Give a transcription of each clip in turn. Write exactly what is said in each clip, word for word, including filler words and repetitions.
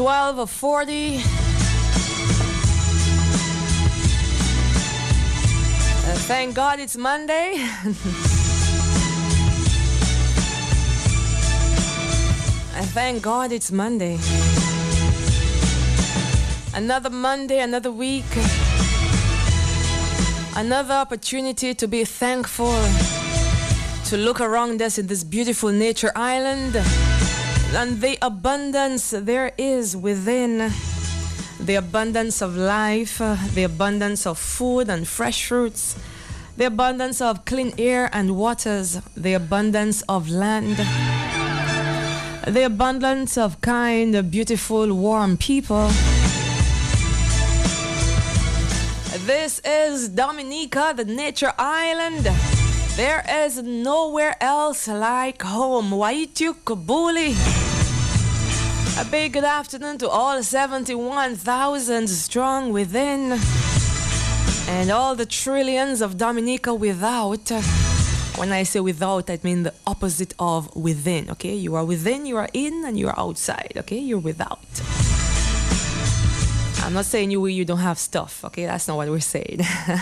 twelve forty. Uh, thank God it's Monday. I thank God it's Monday. Another Monday, another week. Another opportunity to be thankful. To look around us in this beautiful nature island. And the abundance there is within. The abundance of life, uh, the abundance of food and fresh fruits, the abundance of clean air and waters, the abundance of land, the abundance of kind, beautiful, warm people. This is Dominica, the nature island. There is nowhere else like home. Waitu Kabuli. A big good afternoon to all seventy-one thousand strong within and all the trillions of Dominica without. When I say without, I mean the opposite of within, okay? You are within, you are in, and you are outside, okay? You're without. I'm not saying you you don't have stuff, okay? That's not what we're saying.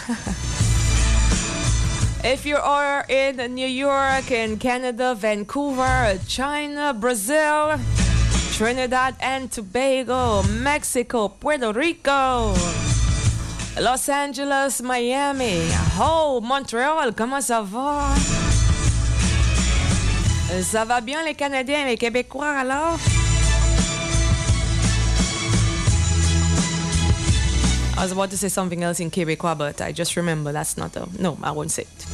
If you are in New York, in Canada, Vancouver, China, Brazil, Trinidad and Tobago, Mexico, Puerto Rico, Los Angeles, Miami, oh, Montréal, comment ça va? Ça va bien les Canadiens, les Québécois alors? I was about to say something else in Québécois, but I just remember that's not a... No, I won't say it.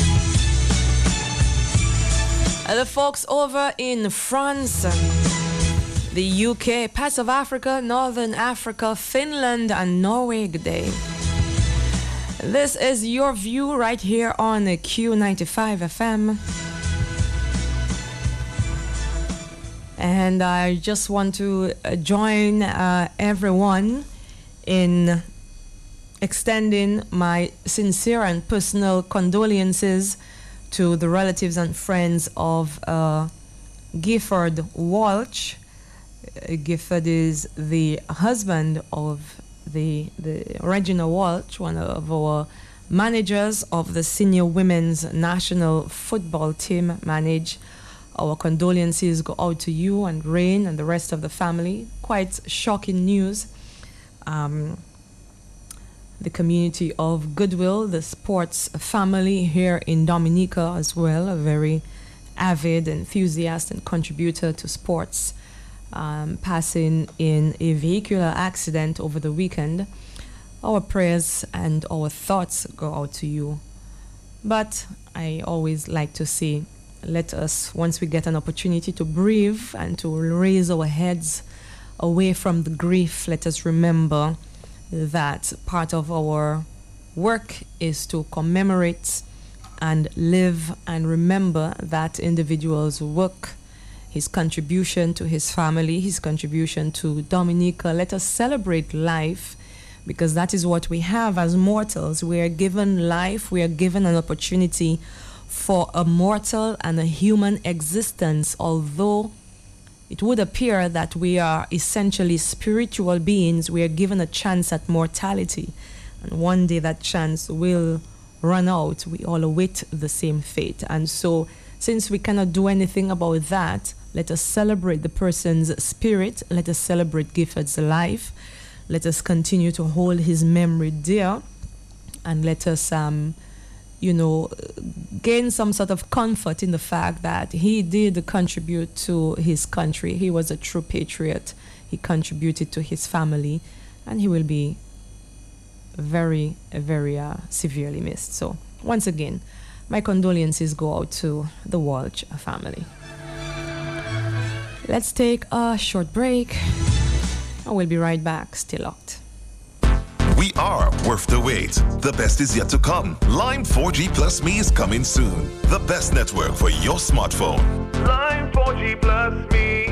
Uh, the folks over in France, the U K, parts of Africa, Northern Africa, Finland, and Norway, good day. This is your view right here on Q ninety-five F M. And I just want to uh, join uh, everyone in extending my sincere and personal condolences to the relatives and friends of uh, Gifford Walsh. Uh, Gifford is the husband of the, the Regina Walsh, one of our managers of the senior women's national football team. Manage. Our condolences go out to you and Rain and the rest of the family. Quite shocking news. Um, the community of Goodwill, the sports family here in Dominica as well, a very avid enthusiast and contributor to sports, um, passing in a vehicular accident over the weekend. Our prayers and our thoughts go out to you. But I always like to say, let us, once we get an opportunity to breathe and to raise our heads away from the grief, let us remember that part of our work is to commemorate and live and remember that individual's work, his contribution to his family, his contribution to Dominica. Let us celebrate life, because that is what we have as mortals. We are given life, we are given an opportunity for a mortal and a human existence, although it would appear that we are essentially spiritual beings. We are given a chance at mortality, and one day that chance will run out. We all await the same fate. And so, since we cannot do anything about that, let us celebrate the person's spirit. Let us celebrate Gifford's life. Let us continue to hold his memory dear, and let us um, you know, gain some sort of comfort in the fact that he did contribute to his country. He was a true patriot. He contributed to his family, and he will be very, very uh, severely missed. So, once again, my condolences go out to the Walsh family. Let's take a short break, and we'll be right back. Stay locked. We are worth the wait. The best is yet to come. Lime four G Plus Me is coming soon. The best network for your smartphone. Lime four G Plus Me.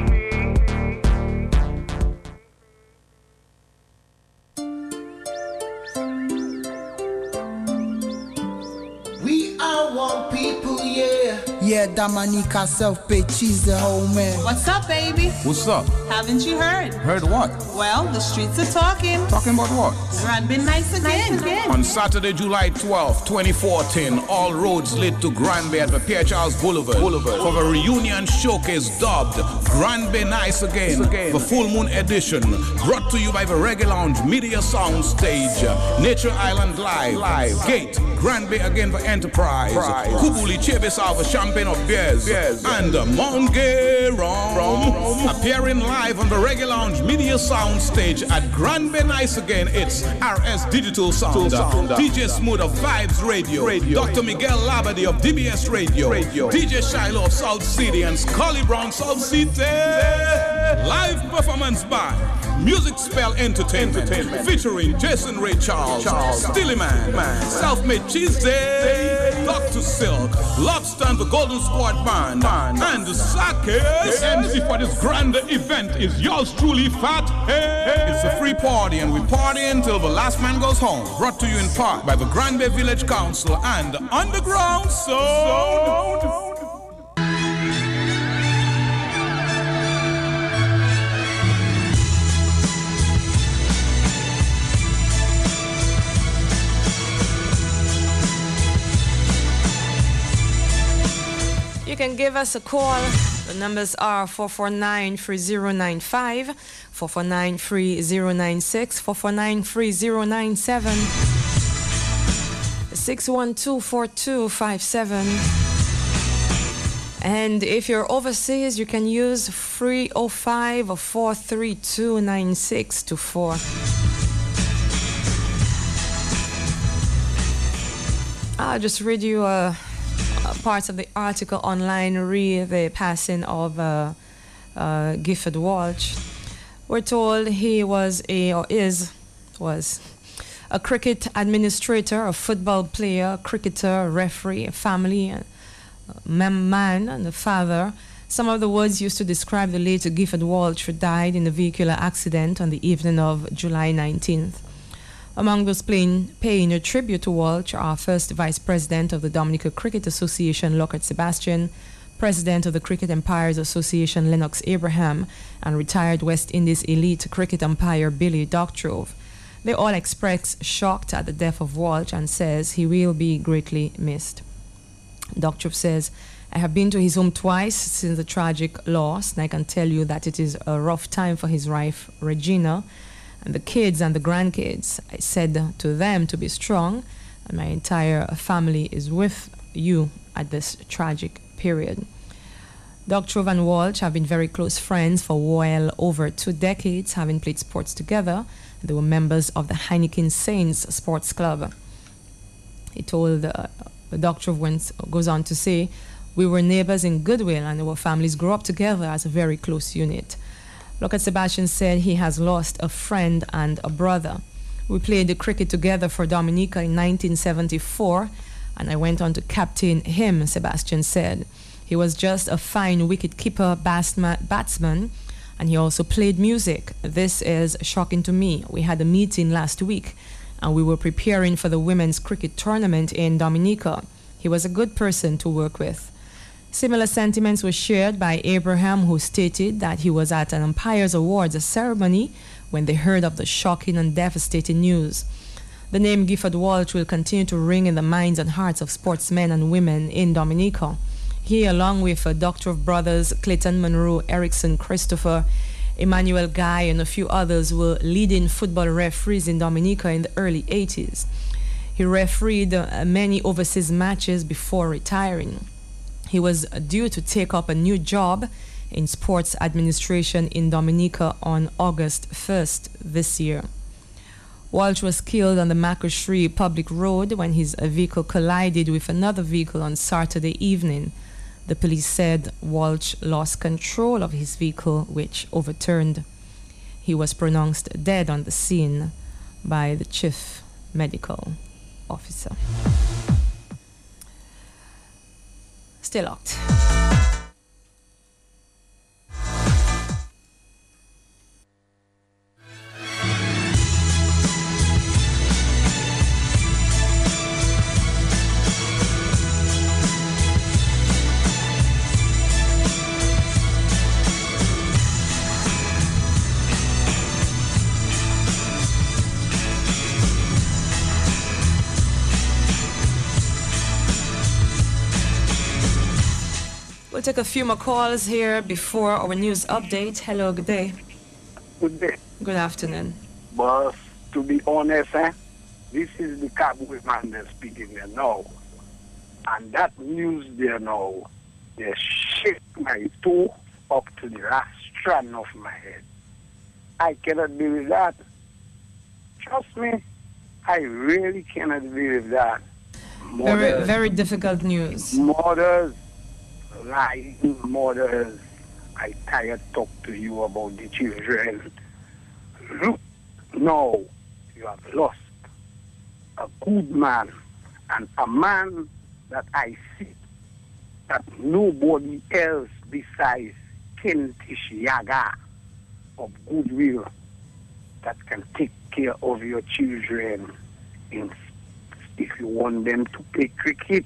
We are one people, yeah. yeah, Dominica self-paid cheese the whole man. What's up, baby? What's up? Haven't you heard? Heard what? Well, the streets are talking. Talking about what? Grand Bay nice again. Nice again. On Saturday, July twelfth, twenty fourteen, all roads lead to Grand Bay at the Pierre Charles Boulevard, Boulevard for the reunion showcase dubbed Grand Bay Nice Again, the Full Moon Edition, brought to you by the Reggae Lounge Media Sound Stage, Nature Island Live, Live. Gate, Grand Bay Again for Enterprise, Prize. Kubuli Chebisa for Champagne of Beers, Beers. And Mount Gay Rum. Appearing live on the Reggae Lounge Media Sound Stage at Grand Bay Nice Again, it's R S Digital Sound, Sound. D J Smooth of Vibes Radio, Radio. Doctor Miguel Labadie of D B S Radio, Radio. D J Shiloh of South City and Scully Brown South City. Live performance by Music Spell Entertainment, Entertainment. Featuring Jason Ray Charles, Charles. Stilly Man, Man. Self-Made Cheese Day, Doctor Silk, Lobster and the Golden Sport Band, Band. And the Sakis. The M C for this grand event is yours truly, Fat Hey. It's a free party and we party until the last man goes home. Brought to you in part by the Grand Bay Village Council and the Underground Sound. You can give us a call. The numbers are four four nine, three zero nine five, four four nine, three zero nine six, four four nine, three zero nine seven, six one two, four two five seven. And if you're overseas, you can use three oh five, four three two, nine six two four. I'll just read you a Uh, parts of the article online re the passing of uh, uh, Gifford Walsh. We're told he was a, or is, was a cricket administrator, a football player, cricketer, referee, a family a man, and a father. Some of the words used to describe the late Gifford Walsh, who died in a vehicular accident on the evening of July nineteenth. Among those playing, paying a tribute to Walsh are first Vice President of the Dominica Cricket Association, Lockhart Sebastian, President of the Cricket Umpires Association, Lennox Abraham, and retired West Indies elite cricket umpire Billy Doctrove. They all express shock at the death of Walsh and says he will be greatly missed. Doctrove says, I have been to his home twice since the tragic loss, and I can tell you that it is a rough time for his wife, Regina, and the kids and the grandkids. I said to them to be strong, and my entire family is with you at this tragic period. Doctrove and Walsh have been very close friends for well over two decades, having played sports together. They were members of the Heineken Saints Sports Club. He told, uh, Doctrove went, goes on to say, we were neighbors in goodwill and our families grew up together as a very close unit. Lockhart Sebastian said he has lost a friend and a brother. We played the cricket together for Dominica in nineteen seventy-four, and I went on to captain him, Sebastian said. He was just a fine wicket-keeper batsman, and he also played music. This is shocking to me. We had a meeting last week, and we were preparing for the women's cricket tournament in Dominica. He was a good person to work with. Similar sentiments were shared by Abraham, who stated that he was at an Umpires Awards ceremony when they heard of the shocking and devastating news. The name Gifford Walsh will continue to ring in the minds and hearts of sportsmen and women in Dominica. He, along with uh, Doctrove brothers Clayton Monroe, Erickson Christopher, Emmanuel Guy, and a few others, were leading football referees in Dominica in the early eighties. He refereed uh, many overseas matches before retiring. He was due to take up a new job in sports administration in Dominica on August first this year. Walsh was killed on the Maccoshree public road when his vehicle collided with another vehicle on Saturday evening. The police said Walsh lost control of his vehicle, which overturned. He was pronounced dead on the scene by the chief medical officer. Stay locked. to take a few more calls here before our news update. Hello, good day. Good day. Good afternoon. But to be honest, eh, this is the cowboy man that's speaking there now. And that news there now, they shake my toe up to the last strand of my head. I cannot believe that. Trust me, I really cannot believe that. Very, Mothers, very difficult news. mothers, lying mothers, I tired talk to you about the children. Look, now you have lost a good man and a man that I see that nobody else besides Kentish Yaga of goodwill that can take care of your children in, if you want them to play cricket.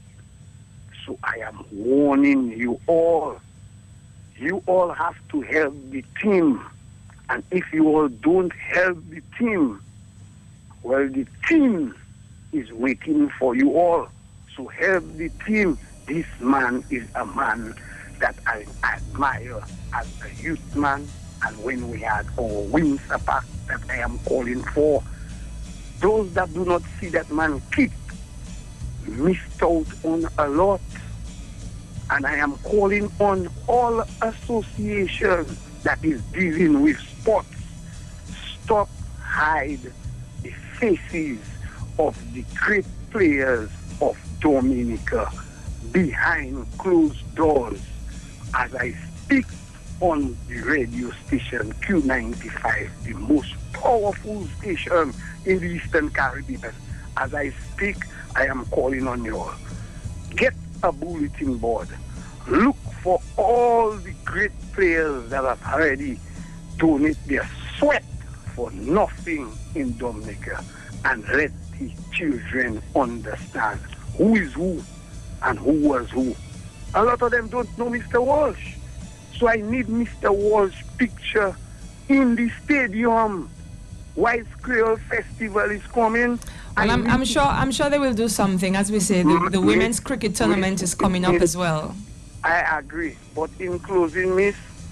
So I am warning you all. You all have to help the team. And if you all don't help the team, well, the team is waiting for you all. So help the team. This man is a man that I admire as a youth man. And when we had our Windsor Park that I am calling for, those that do not see that man kick missed out on a lot. And I am calling on all associations that is dealing with sports. Stop hide the faces of the great players of Dominica behind closed doors. As I speak on the radio station Q ninety-five, the most powerful station in the Eastern Caribbean. As I speak, I am calling on you all. Get a bulletin board. Look for all the great players that have already donated their sweat for nothing in Dominica, and let the children understand who is who and who was who. A lot of them don't know Mister Walsh. So I need Mister Walsh's picture in the stadium. White Creole Festival is coming. Well, I'm, I'm sure I'm sure they will do something. As we say, the, the women's cricket tournament is coming up as well. I agree. But in closing, Miss,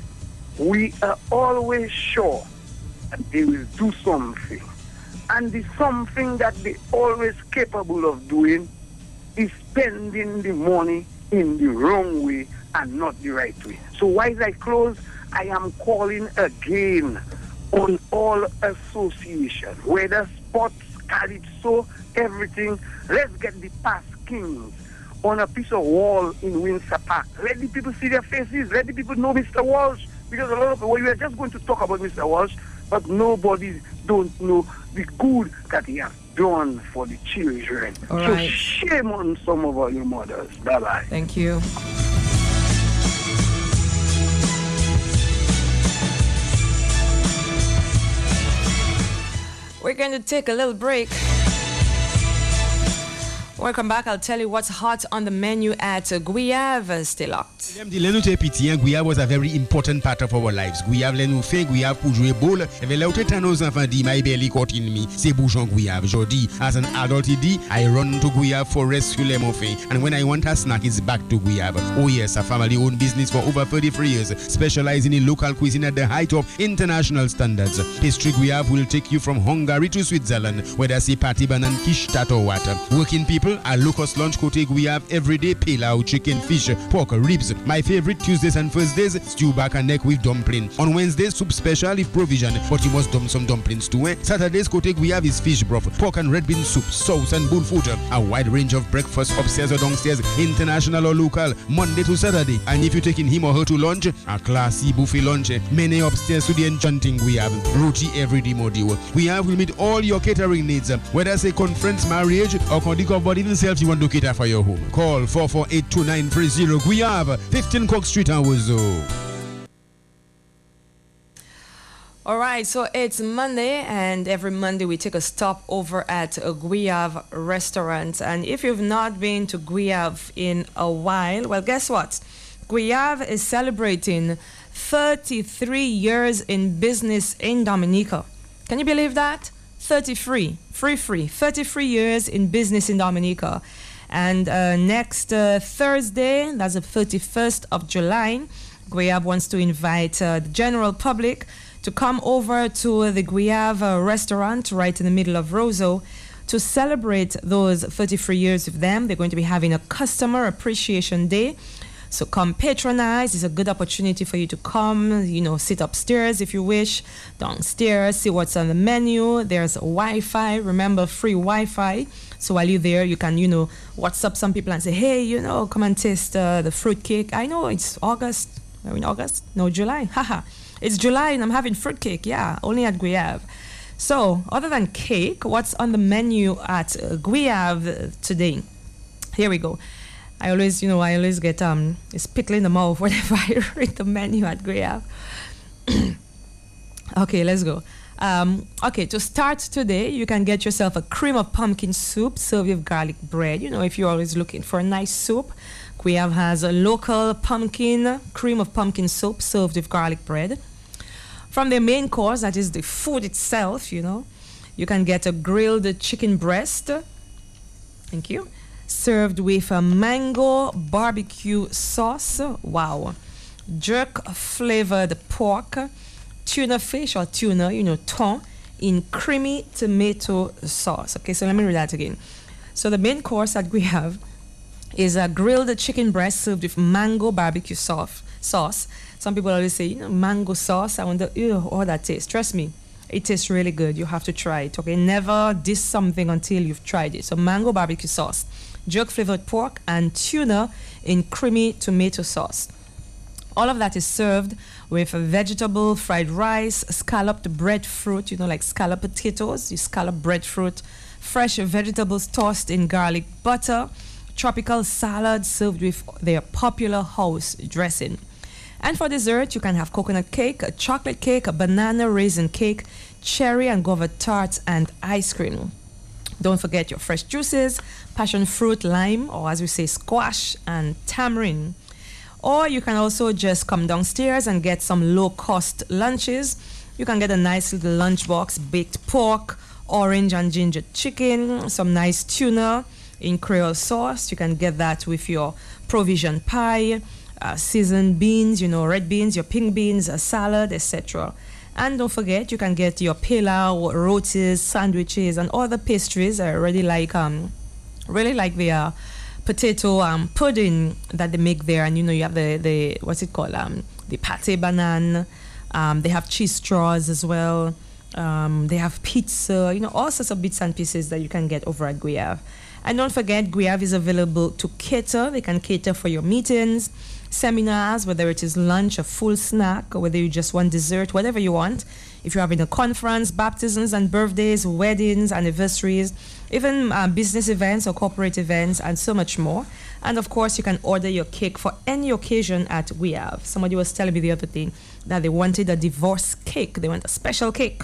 we are always sure that they will do something. And the something that they always capable of doing is spending the money in the wrong way and not the right way. So while I close, I am calling again on all associations, whether sports, calypso, everything. Let's get the past kings on a piece of wall in Windsor Park. Let the people see their faces. Let the people know Mister Walsh. Because a lot of people, we are just going to talk about Mister Walsh, but nobody don't know the good that he has done for the children. All so right. Shame on some of our new mothers. Bye-bye. Thank you. We're going to take a little break. Welcome back. I'll tell you what's hot on the menu at Guyave. Stay locked. Guyave was a very important part of our lives. Guyave lè nou fè, Guyave pou jouer ball. Ewe lè ou te tan nos enfants di, my belly caught in me. C'est bouchon Guyave. Jodi, as an adult di, I run to Guyave for rescue lè mon fè. And when I want a snack, it's back to Guyave. Oh yes, a family-owned business for over thirty-three years, specializing in local cuisine at the height of international standards. Pastry Guyave will take you from Hungary to Switzerland, whether c'est pâté banan, quiche, tat or what. Working people, a locust lunch côté Guyave every day, pilau, chicken, fish, pork, ribs. My favorite Tuesdays and Thursdays, stew back and neck with dumpling. On Wednesdays, soup special if provision, but you must dump some dumplings too. Eh? Saturdays, côté Guyave is fish broth, pork and red bean soup, sauce and bull food. A wide range of breakfast upstairs or downstairs, international or local, Monday to Saturday. And if you're taking him or her to lunch, a classy buffet lunch, many upstairs to the enchanting Guyave. Roti every day module. Guyave will meet all your catering needs, whether it's a conference, marriage, or condic body himself you want to cater for your home. Call four four eight two nine three zero Guyave, fifteen Cook Street and Wozo. All right, so it's Monday, and every Monday we take a stop over at a Guyave restaurant. And if you've not been to Guyave in a while, well, guess what? Guyave is celebrating thirty-three years in business in Dominica. Can you believe that? thirty-three, free, free, thirty-three years in business in Dominica. And uh, next uh, Thursday, that's the thirty-first of July, Guyav wants to invite uh, the general public to come over to the Guyav uh, restaurant right in the middle of Roseau to celebrate those thirty-three years with them. They're going to be having a customer appreciation day. So come patronize. It's a good opportunity for you to come, you know, sit upstairs if you wish, downstairs, see what's on the menu. There's Wi-Fi. Remember, free Wi-Fi. So while you're there, you can, you know, WhatsApp some people and say, hey, you know, come and taste uh, the fruit cake. I know it's August. Are we in August? No, July. Haha. It's July and I'm having fruit cake. Yeah, only at Guyav. So other than cake, what's on the menu at uh, Guyav today? Here we go. I always, you know, I always get um, a spittle in the mouth whenever I read the menu at Guyav. Okay, let's go. Um, okay, to start today, you can get yourself a cream of pumpkin soup served with garlic bread. You know, if you're always looking for a nice soup, Guyav has a local pumpkin, cream of pumpkin soup served with garlic bread. From the main course, that is the food itself, you know, you can get a grilled chicken breast. Thank you. Served with a mango barbecue sauce. Wow. Jerk flavored pork, tuna fish or tuna, you know, thon, in creamy tomato sauce. Okay, so let me read that again. So the main course that we have is a grilled chicken breast served with mango barbecue sauce. sauce. Some people always say, you know, mango sauce. I wonder, ew, how that tastes. Trust me, it tastes really good. You have to try it, okay? Never diss something until you've tried it. So mango barbecue sauce, jerk flavored pork, and tuna in creamy tomato sauce. All of that is served with vegetable fried rice, scalloped breadfruit, you know, like scalloped potatoes, you scallop breadfruit, fresh vegetables tossed in garlic butter, tropical salad served with their popular house dressing. And for dessert, you can have coconut cake, a chocolate cake, a banana raisin cake, cherry and guava tarts, and ice cream. Don't forget your fresh juices, passion fruit, lime, or as we say, squash, and tamarind. Or you can also just come downstairs and get some low-cost lunches. You can get a nice little lunchbox, baked pork, orange and ginger chicken, some nice tuna in Creole sauce. You can get that with your provision pie, uh, seasoned beans, you know, red beans, your pink beans, a salad, et cetera. And don't forget, you can get your pilau, rotis, sandwiches, and other pastries. I really like, um, really like their potato um, pudding that they make there. And you know, you have the, the what's it called, um, the pate banane. Um, they have cheese straws as well. Um, they have pizza. You know, all sorts of bits and pieces that you can get over at Guyav. And don't forget, Guyav is available to cater. They can cater for your meetings, seminars, whether it is lunch, a full snack, or whether you just want dessert, whatever you want. If you're having a conference, baptisms and birthdays, weddings, anniversaries, even uh, business events or corporate events, and so much more. And of course, you can order your cake for any occasion at Guyav. Somebody was telling me the other day that they wanted a divorce cake. They want a special cake.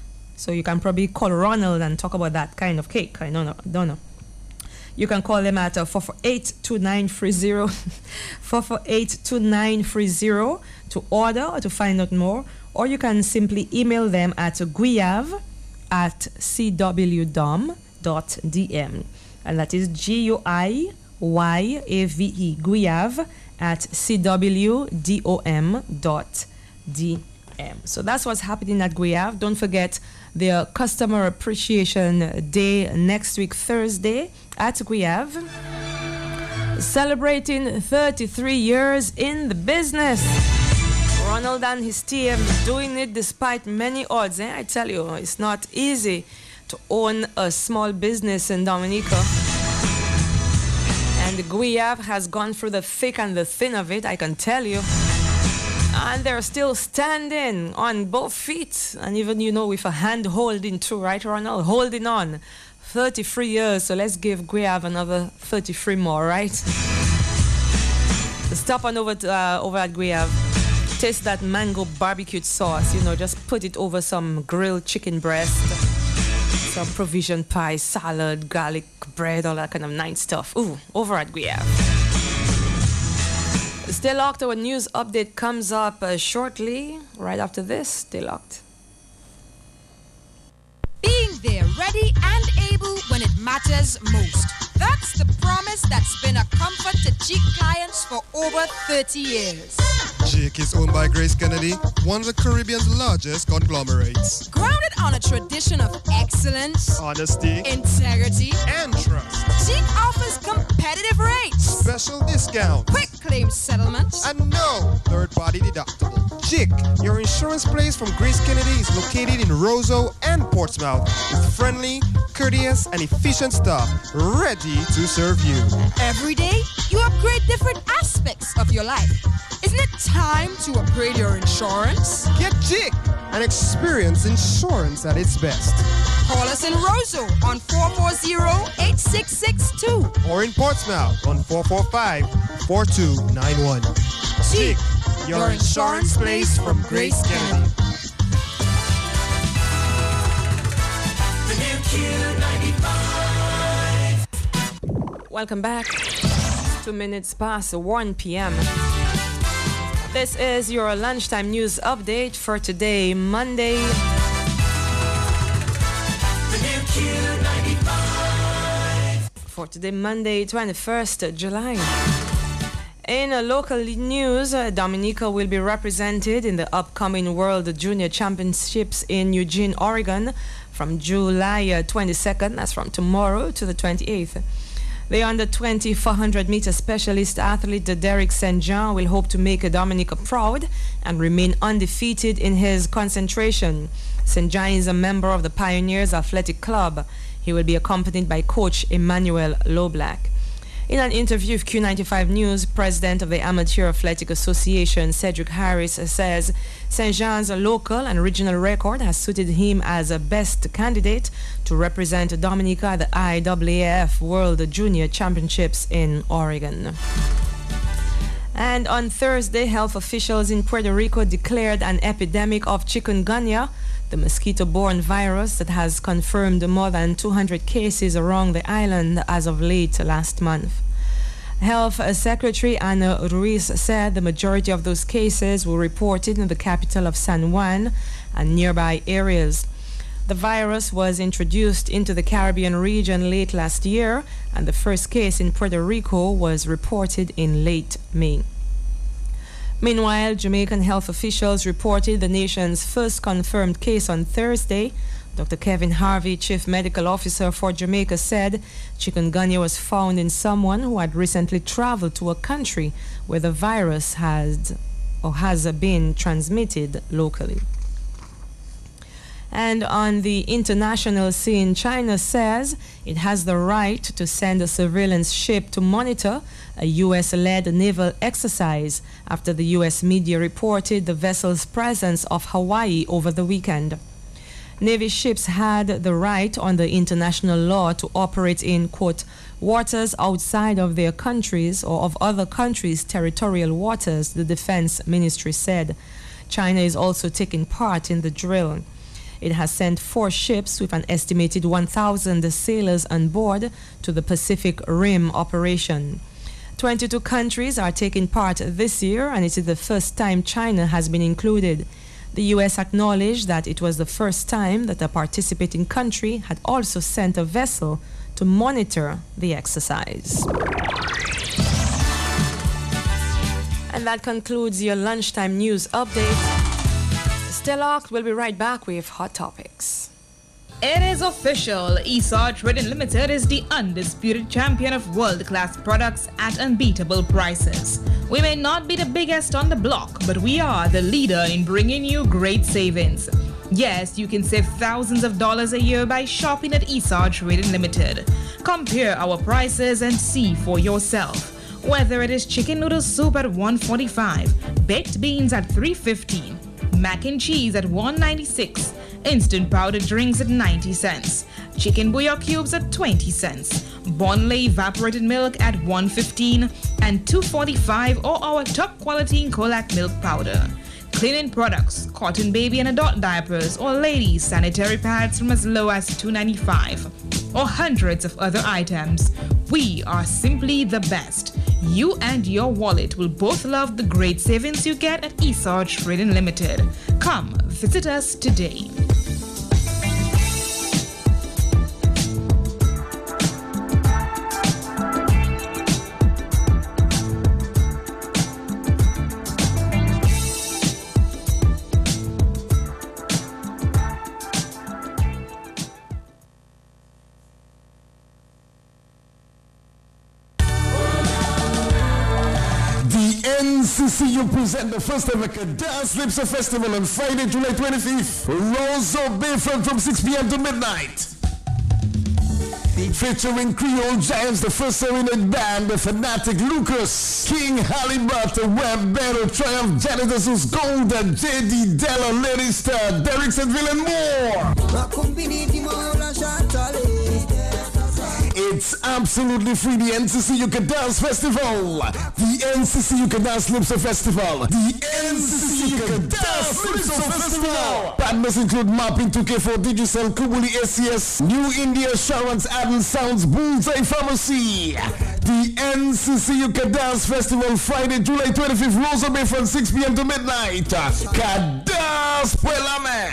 So you can probably call Ronald and talk about that kind of cake. I don't know. I don't know. You can call them at uh, four four eight, two nine three zero, four four eight, two nine three zero to order or to find out more. Or you can simply email them at guyav at c w dom dot d m. And that is G U I Y A V E, Guyav at c w dom dot d m. So that's what's happening at Guyav. Don't forget their Customer Appreciation Day next week, Thursday, at Guyav. Celebrating thirty-three years in the business. Ronald and his team doing it despite many odds. Eh? I tell you, it's not easy to own a small business in Dominica. And Guyav has gone through the thick and the thin of it, I can tell you. And they're still standing on both feet. And even, you know, with a hand holding too, right, Ronald? Holding on. thirty-three years, so let's give Guyav another thirty-three more, right? Stop on over, to, uh, over at Guyav. Taste that mango barbecue sauce. You know, just put it over some grilled chicken breast, some provision pie, salad, garlic bread, all that kind of nice stuff. Ooh, over at Guyav. Stay locked. Our news update comes up uh, shortly. Right after this, stay locked. Being there, ready and able when it matters most. That's the promise that's been a comfort to Jig clients for over thirty years. Jig is owned by Grace Kennedy, one of the Caribbean's largest conglomerates. Grounded on a tradition of excellence, honesty, integrity, and trust, Jig offers competitive rates, special discounts, quick claim settlements, and no third-party deductible. Jig, your insurance place from Grace Kennedy, is located in Roseau and Portsmouth with friendly, courteous, and efficient staff ready to serve you. Every day, you upgrade different aspects of your life. Isn't it time to upgrade your insurance? Get Jig and experience insurance at its best. Call us in Roseau on four four zero, eight six six two or in Portsmouth on four four five, four two nine one. Jig, your, your insurance place from Grace Kennedy. The new Q ninety-five. Welcome back. Two minutes past one p.m. This is your lunchtime news update for today, Monday. The new Q ninety-five. For today, Monday, twenty-first of July. In uh, local news, uh, Dominica will be represented in the upcoming World Junior Championships in Eugene, Oregon from July uh, twenty-second, that's from tomorrow, to the twenty-eighth. The under twenty four hundred meter specialist athlete Derek Saint John will hope to make Dominica proud and remain undefeated in his concentration. Saint John is a member of the Pioneers Athletic Club. He will be accompanied by coach Emmanuel Loblack. In an interview with Q ninety-five News, President of the Amateur Athletic Association, Cedric Harris, says Saint John's local and regional record has suited him as a best candidate to represent Dominica at the I A A F World Junior Championships in Oregon. And on Thursday, health officials in Puerto Rico declared an epidemic of chikungunya, the mosquito-borne virus that has confirmed more than two hundred cases around the island as of late last month. Health Secretary Ana Ruiz said the majority of those cases were reported in the capital of San Juan and nearby areas. The virus was introduced into the Caribbean region late last year, and the first case in Puerto Rico was reported in late May. Meanwhile, Jamaican health officials reported the nation's first confirmed case on Thursday. Doctor Kevin Harvey, Chief Medical Officer for Jamaica, said chikungunya was found in someone who had recently traveled to a country where the virus had or has been transmitted locally. And on the international scene, China says it has the right to send a surveillance ship to monitor a U S-led naval exercise after the U S media reported the vessel's presence off Hawaii over the weekend. Navy ships had the right under international law to operate in, quote, waters outside of their countries or of other countries' territorial waters, the Defense Ministry said. China is also taking part in the drill. It has sent four ships with an estimated one thousand sailors on board to the Pacific Rim operation. twenty-two countries are taking part this year, and it is the first time China has been included. The U S acknowledged that it was the first time that a participating country had also sent a vessel to monitor the exercise. And that concludes your lunchtime news update. Stay locked. We'll be right back with Hot Topics. It is official. Esau Trading Limited is the undisputed champion of world-class products at unbeatable prices. We may not be the biggest on the block, but we are the leader in bringing you great savings. Yes, you can save thousands of dollars a year by shopping at Esau Trading Limited. Compare our prices and see for yourself. Whether it is chicken noodle soup at one forty-five, baked beans at three fifteen, mac and cheese at one ninety-six, instant powdered drinks at ninety cents, chicken bouillon cubes at twenty cents, Bonley evaporated milk at one fifteen, and two forty-five or our top quality Colac milk powder. Cleaning products, cotton baby and adult diapers, or ladies sanitary pads from as low as two ninety-five, or hundreds of other items. We are simply the best. You and your wallet will both love the great savings you get at Esau Trading Limited. Come visit us today. C C U present the first ever Dance Lipsa Festival on Friday, July twenty-fifth. Roseau Bayfront from six p.m. to midnight. Featuring Creole Giants, the first serenade band, the Fanatic Lucas, King Halibut, Web Battle, Triumph, Janitors Gold, J D Della, Lady Star, Derek Senville, and more. It's absolutely free. The N C C U Can Dance Festival. The N C C U Can Dance Lipsa Festival. The N C C U Can Dance Lipsa Festival. Partners include Mapping two K four, Digicel, Kubuli A C S, New India Assurance, Adden Sounds, Bullseye Pharmacy. The N C C U Can Dance Festival, Friday, July twenty-fifth, Rosa Bay from six p.m. to midnight. Kadas Puelame.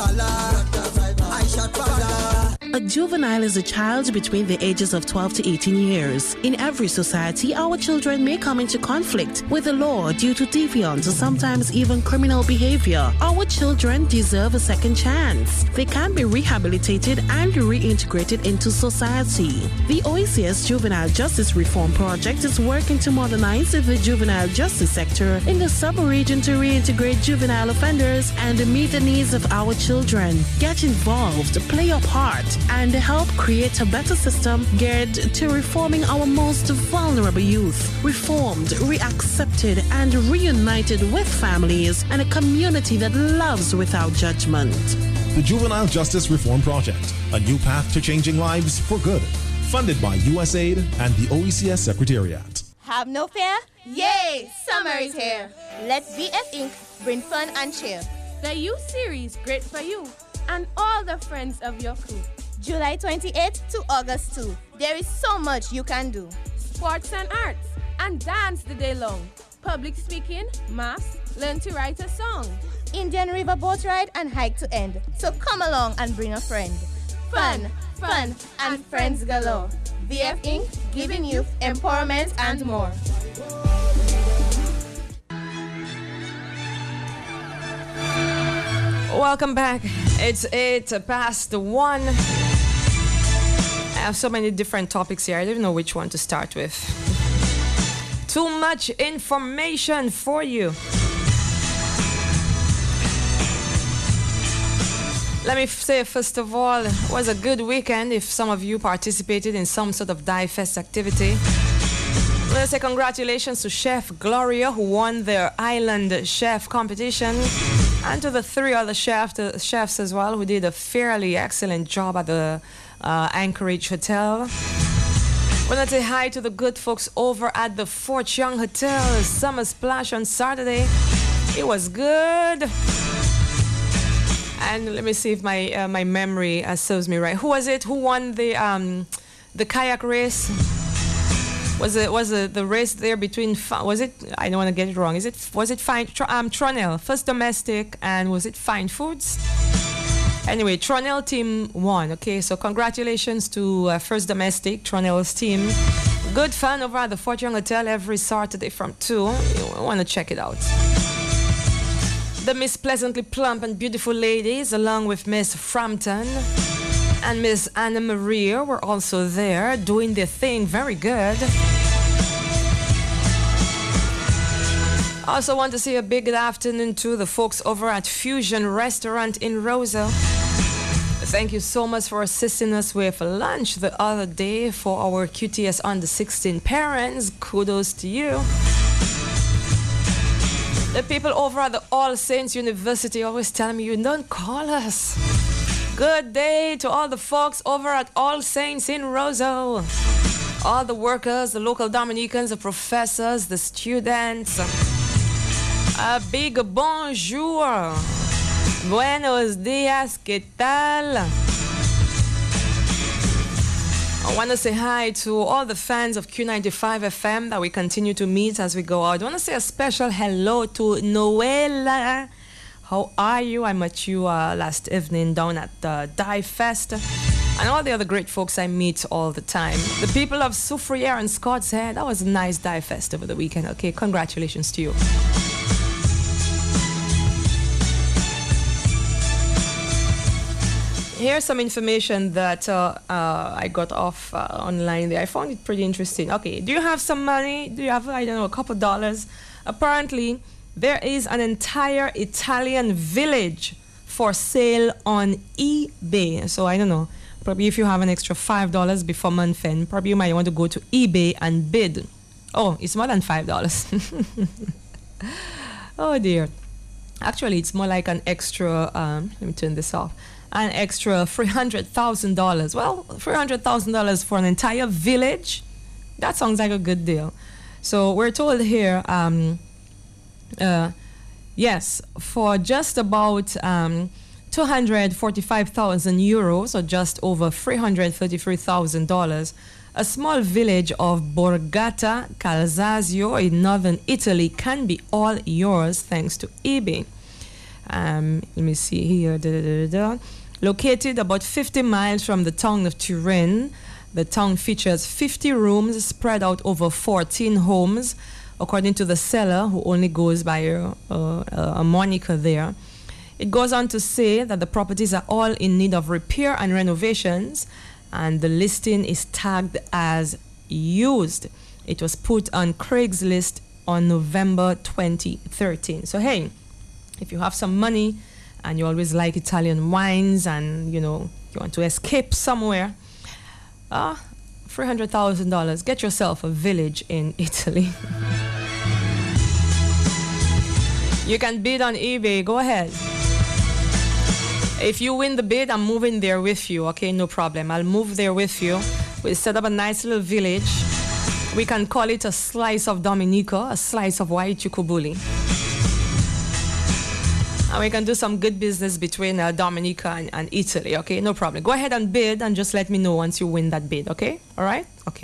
A juvenile is a child between the ages of twelve to eighteen years. In every society, our children may come into conflict with the law due to deviant or sometimes even criminal behavior. Our children deserve a second chance. They can be rehabilitated and reintegrated into society. The O A C S Juvenile Justice Reform Project is working to modernize the juvenile justice sector in the sub-region to reintegrate juvenile offenders and meet the needs of our children. Get involved, play your part, and help create a better system geared to reforming our most vulnerable youth, reformed, reaccepted, and reunited with families and a community that loves without judgment. The Juvenile Justice Reform Project, a new path to changing lives for good. Funded by U S A I D and the O E C S Secretariat. Have no fear? Yay! Summer is here. Let B F Incorporated bring fun and cheer. The youth series, great for you and all the friends of your crew. July twenty-eighth to August second. There is so much you can do. Sports and arts, and dance the day long. Public speaking, maths, learn to write a song. Indian River boat ride and hike to end. So come along and bring a friend. Fun, fun, and friends galore. B F Incorporated, giving youth empowerment and more. Welcome back. It's eight past one. I have so many different topics here. I don't know which one to start with. Too much information for you. Let me say, first of all, it was a good weekend if some of you participated in some sort of Dive Fest activity. I want to say congratulations to Chef Gloria, who won their Island Chef competition, and to the three other chef, the chefs as well, who did a fairly excellent job at the uh, Anchorage Hotel. I want to say hi to the good folks over at the Fort Young Hotel, Summer Splash on Saturday. It was good. And let me see if my uh, my memory uh, serves me right. Who was it? Who won the um, the kayak race? Was it was it the race there between? Was it? I don't want to get it wrong. Is it? Was it Fine? Um, Tronel, first domestic, and was it Fine Foods? Anyway, Tronel team won. Okay, so congratulations to uh, first domestic Tronel's team. Good fun over at the Fort Young Hotel every Saturday from two. You want to check it out. The Miss Pleasantly Plump and Beautiful ladies, along with Miss Frampton and Miss Anna Maria, were also there doing their thing very good. Also want to say a big good afternoon to the folks over at Fusion Restaurant in Roseau. Thank you so much for assisting us with lunch the other day for our Q T S under sixteen parents. Kudos to you. The people over at the All Saints University always tell me, you don't call us. Good day to all the folks over at All Saints in Roseau. All the workers, the local Dominicans, the professors, the students. A big bonjour. Buenos dias, ¿qué tal? I want to say hi to all the fans of Q ninety-five F M that we continue to meet as we go out. I want to say a special hello to Noella. How are you? I met you uh, last evening down at the Dive Fest. And all the other great folks I meet all the time. The people of Soufriere and Scott's Head, that was a nice Dive Fest over the weekend. Okay, congratulations to you. Here's some information that uh, uh, I got off uh, online there. I found it pretty interesting. Okay, do you have some money? Do you have, I don't know, a couple dollars, Apparently, there is an entire Italian village for sale on eBay. So I don't know. Probably if you have an extra five dollars before month end, probably you might want to go to eBay and bid. Oh, it's more than five dollars. Oh dear. Actually, it's more like an extra, um, let me turn this off, an extra three hundred thousand dollars. Well, three hundred thousand dollars for an entire village? That sounds like a good deal. So we're told here, um, uh, yes, for just about um, two hundred forty-five thousand euros, or just over three hundred thirty-three thousand dollars, a small village of Borgata Calzasio in northern Italy can be all yours thanks to eBay. Um, let me see here. Da, da, da, da. Located about fifty miles from the town of Turin, the town features fifty rooms spread out over fourteen homes, according to the seller, who only goes by a, a, a moniker there. It goes on to say that the properties are all in need of repair and renovations, and the listing is tagged as used. It was put on Craigslist on November twenty thirteen. So hey, if you have some money and you always like Italian wines and you know you want to escape somewhere, uh, three hundred thousand dollars, get yourself a village in Italy. You can bid on eBay, go ahead. If you win the bid, I'm moving there with you, okay? No problem. I'll move there with you. We'll set up a nice little village. We can call it a slice of Dominica, a slice of White Chukubuli. And we can do some good business between uh, Dominica and, and Italy, okay? No problem. Go ahead and bid and just let me know once you win that bid, okay? All right? Okay.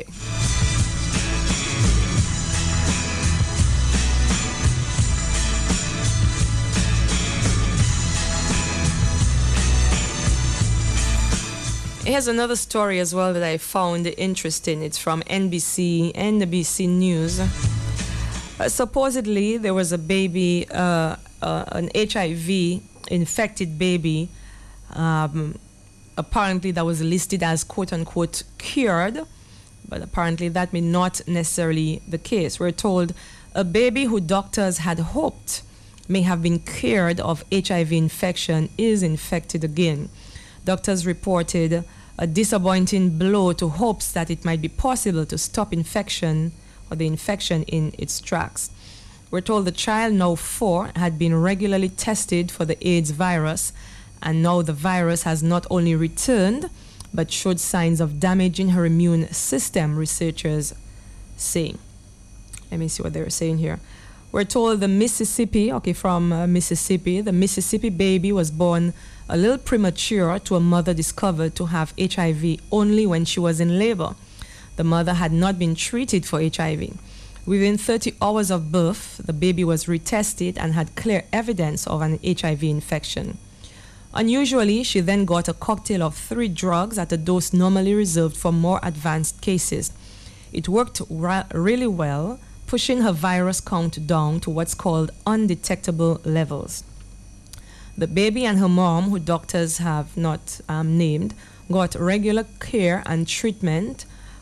Here's another story as well that I found interesting. It's from N B C, N B C News. Uh, supposedly, there was a baby, uh, uh, an H I V-infected baby, um, apparently that was listed as quote-unquote cured, but apparently that may not necessarily the case. We're told a baby who doctors had hoped may have been cured of H I V infection is infected again. Doctors reported a disappointing blow to hopes that it might be possible to stop infection or the infection in its tracks. We're told the child, now four, had been regularly tested for the AIDS virus, and now the virus has not only returned, but showed signs of damaging her immune system, researchers say. Let me see what they're saying here. We're told the Mississippi, okay, from uh, Mississippi, the Mississippi baby was born a little premature to a mother discovered to have H I V only when she was in labor. The mother had not been treated for H I V. Within thirty hours of birth, the baby was retested and had clear evidence of an H I V infection. Unusually, she then got a cocktail of three drugs at a dose normally reserved for more advanced cases. It worked ra- really well, pushing her virus count down to what's called undetectable levels. The baby and her mom, who doctors have not um, named, got regular care and treatment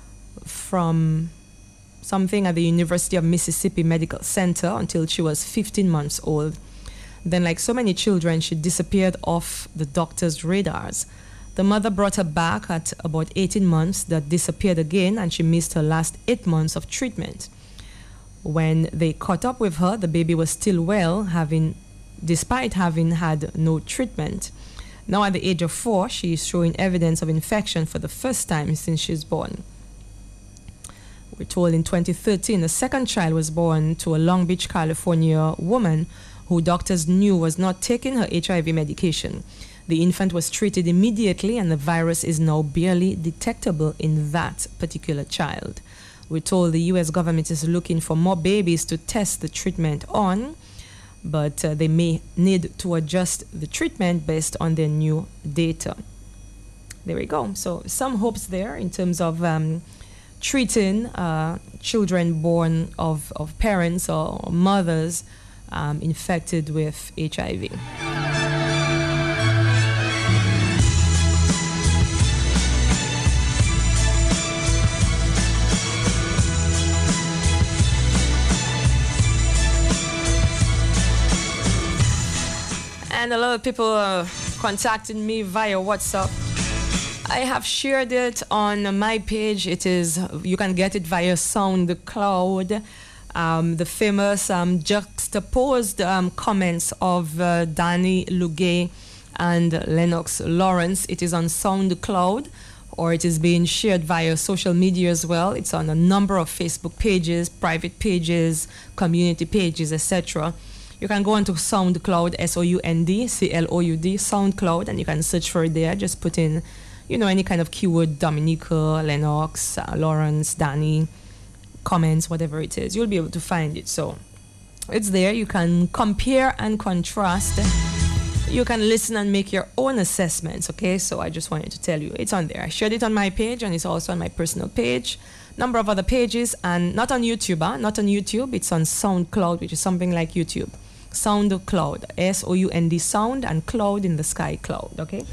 from something at the University of Mississippi Medical Center until she was fifteen months old. Then, like so many children, she disappeared off the doctor's radars. The mother brought her back at about eighteen months, that disappeared again, and she missed her last eight months of treatment. When they caught up with her, the baby was still well, having, despite having had no treatment. Now at the age of four, she is showing evidence of infection for the first time since she's born. We're told in twenty thirteen, a second child was born to a Long Beach, California woman who doctors knew was not taking her H I V medication. The infant was treated immediately, and the virus is now barely detectable in that particular child. We're told the U S government is looking for more babies to test the treatment on, but uh, they may need to adjust the treatment based on their new data. There we go. So some hopes there in terms of um, treating uh, children born of, of parents or mothers um, infected with H I V. And a lot of people are contacting me via WhatsApp. I have shared it on my page. It is, you can get it via SoundCloud. Um, the famous um, juxtaposed um, comments of uh, Danny Lugay and Lennox Lawrence. It is on SoundCloud, or it is being shared via social media as well. It's on a number of Facebook pages, private pages, community pages, et cetera. You can go onto SoundCloud, S O U N D C L O U D, SoundCloud, and you can search for it there. Just put in, you know, any kind of keyword, Dominica, Lennox, uh, Lawrence, Danny, comments, whatever it is. You'll be able to find it. So it's there. You can compare and contrast. You can listen and make your own assessments, okay? So I just wanted to tell you, it's on there. I shared it on my page, and it's also on my personal page. Number of other pages, and not on YouTube, huh? Not on YouTube. It's on SoundCloud, which is something like YouTube. SoundCloud, S O U N D, sound, and cloud in the sky, cloud, okay?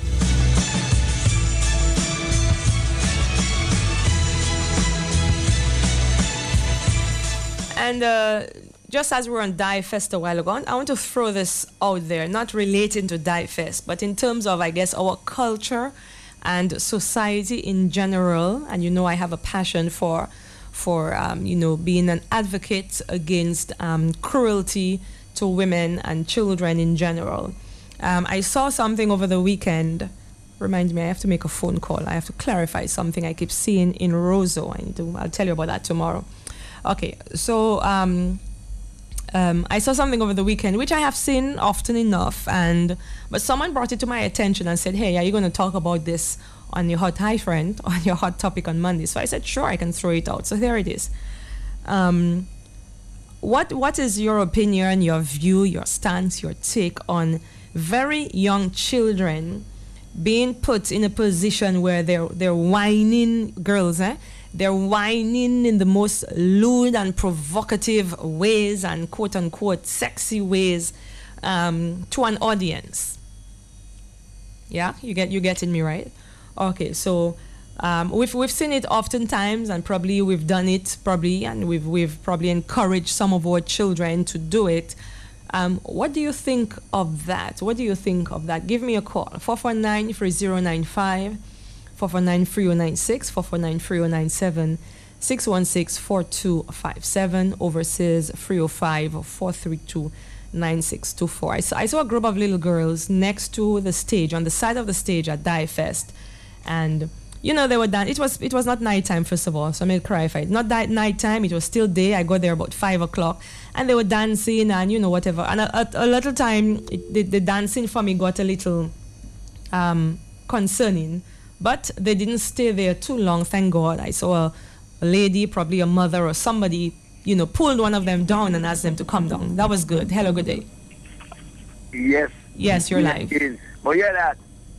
And uh, just as we were on Die Fest a while ago, I want to throw this out there, not relating to Die Fest, but in terms of, I guess, our culture and society in general. And you know, I have a passion for, for um, you know, being an advocate against um, cruelty to women and children in general. Um, I saw something over the weekend. Remind me, I have to make a phone call. I have to clarify something I keep seeing in Roseau. I need to, I'll tell you about that tomorrow. Okay, so um, um, I saw something over the weekend, which I have seen often enough, and but someone brought it to my attention and said, hey, are you going to talk about this on your Hot High Friend, on your Hot Topic on Monday? So I said, sure, I can throw it out. So there it is. Um, what What is your opinion, your view, your stance, your take on very young children being put in a position where they're, they're whining girls, eh? They're whining in the most lewd and provocative ways and quote-unquote sexy ways um, to an audience. Yeah, you get you getting me, right? Okay, so um, we've we've seen it oftentimes, and probably we've done it probably, and we've we've probably encouraged some of our children to do it. Um, what do you think of that? What do you think of that? Give me a call, four four nine, three zero nine five. four four nine, three zero nine six, four four nine, three zero nine seven, six one six, four two five seven, overseas three zero five, four three two, nine six two four. I saw, I saw a group of little girls next to the stage, on the side of the stage at Die Fest, and you know, they were done. It was it was not nighttime, first of all, so I made cry fight. Not that nighttime, it was still day. I got there about five o'clock, and they were dancing and you know whatever. And at a, a little time, it, the, the dancing for me got a little um, concerning. But they didn't stay there too long, thank God. I saw a, a lady, probably a mother or somebody, you know, pulled one of them down and asked them to come down. That was good. Hello, good day. Yes. Yes, you're live. Yes. But yeah, that.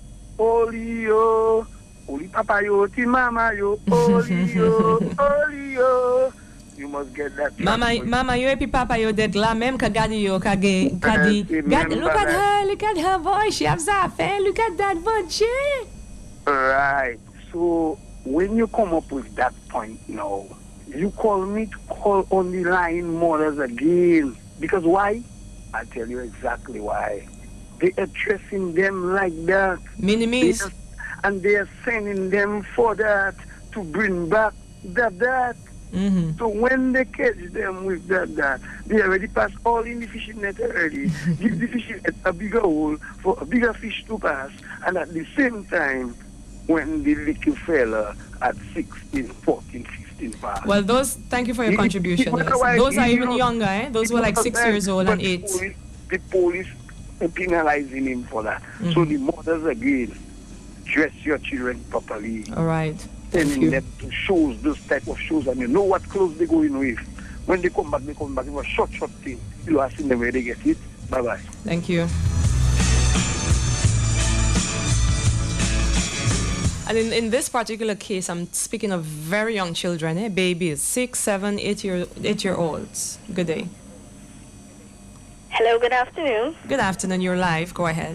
Oli yo, oli papa yo, ti mama yo, oli yo, oli yo. You must get that. Mama, mama yo epi papa yo det la même ka gadi yo ka ge gadi. Gadi, look at her, look at her voice. She has that face. Look at that voice. Right. So when you come up with that point now, you call me to call on the line mothers again. Because why? I'll tell you exactly why. They are dressing them like that. Minimis. And they are sending them for that to bring back that that. Mm-hmm. So when they catch them with that that, they already pass all in the fishing net already. Give the fishing net a bigger hole for a bigger fish to pass. And at the same time, when the little fella at sixteen, fourteen, fifteen pass. Well, those, thank you for your contribution. Yes. Those are even younger, eh? Those were like six years old and eight. The police, the police are penalizing him for that. Mm-hmm. So the mothers again, dress your children properly. All right. Sending them to shows, those type of shows, and you know what clothes they go in with. When they come back, they come back with a short, short thing. You are seeing them where they get it. Bye-bye. Thank you. And in, in this particular case, I'm speaking of very young children, eh? Babies, six, seven, eight year, eight year olds. Good day. Hello, good afternoon. Good afternoon, you're live. Go ahead.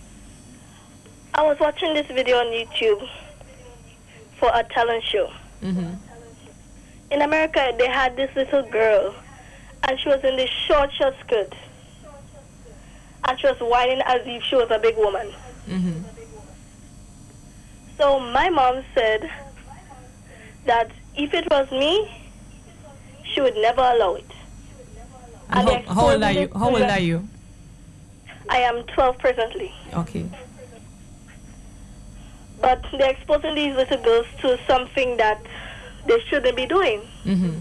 I was watching this video on YouTube for a talent show. Mm-hmm. In America, they had this little girl, and she was in this short, short skirt. and she was whining as if she was a big woman. Mm-hmm. So my mom said that if it was me, she would never allow it. And And how, how old are you? How old are you? I am twelve presently. Okay. But they're exposing these little girls to something that they shouldn't be doing. Mm-hmm.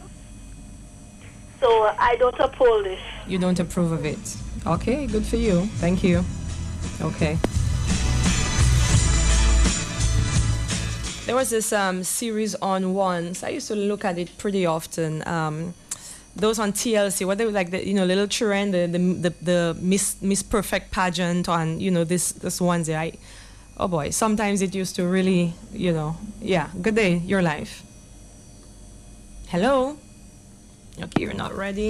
So I don't uphold this. You don't approve of it. Okay, good for you. Thank you. Okay. There was this um, series on once. I used to look at it pretty often. Um, those on T L C, what they were like, the you know, little children, the the the, the Miss Miss Perfect pageant, on you know this this ones. I, oh boy, sometimes it used to really, you know, yeah. Good day, your life. Hello. Okay, you're not ready.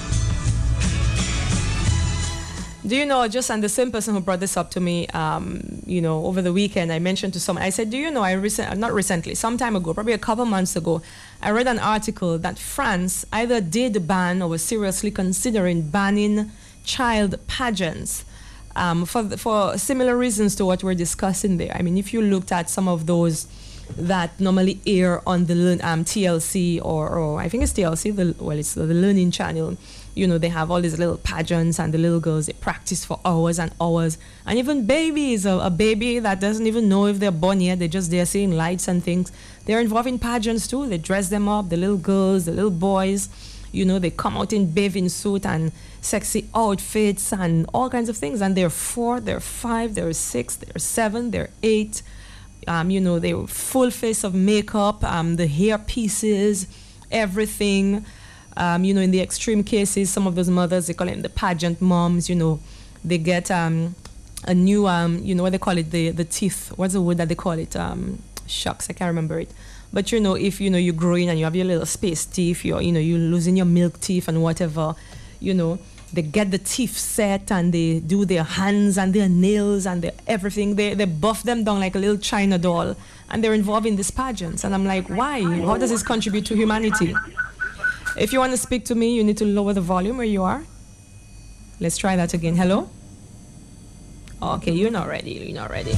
Do you know, just and the same person who brought this up to me, um, you know, over the weekend, I mentioned to someone, I said, do you know, I recent, not recently, some time ago, probably a couple months ago, I read an article that France either did ban or was seriously considering banning child pageants um, for, the, for similar reasons to what we're discussing there. I mean, if you looked at some of those that normally air on the um, T L C or, or I think it's T L C, the, well, it's the, the Learning Channel. You know, they have all these little pageants and the little girls, they practice for hours and hours. And even babies, a, a baby that doesn't even know if they're born yet, they're just there seeing lights and things. They're involved in pageants too. They dress them up, the little girls, the little boys. You know, they come out in bathing suit and sexy outfits and all kinds of things. And they're four, they're five, they're six, they're seven, they're eight. Um, you know, they full face of makeup, um, the hair pieces, everything. Um, you know, in the extreme cases, some of those mothers, they call them the pageant moms, you know, they get um, a new, um, you know, what they call it, the, the teeth. What's the word that they call it? Um, shucks, I can't remember it. But, you know, if, you know, you're growing and you have your little space teeth, you're, you know, you're losing your milk teeth and whatever, you know, they get the teeth set and they do their hands and their nails and their everything. They, they buff them down like a little China doll and they're involved in these pageants. And I'm like, why? How does this contribute to humanity? If you want to speak to me, you need to lower the volume where you are. Let's try that again. Hello? Okay, you're not ready. You're not ready.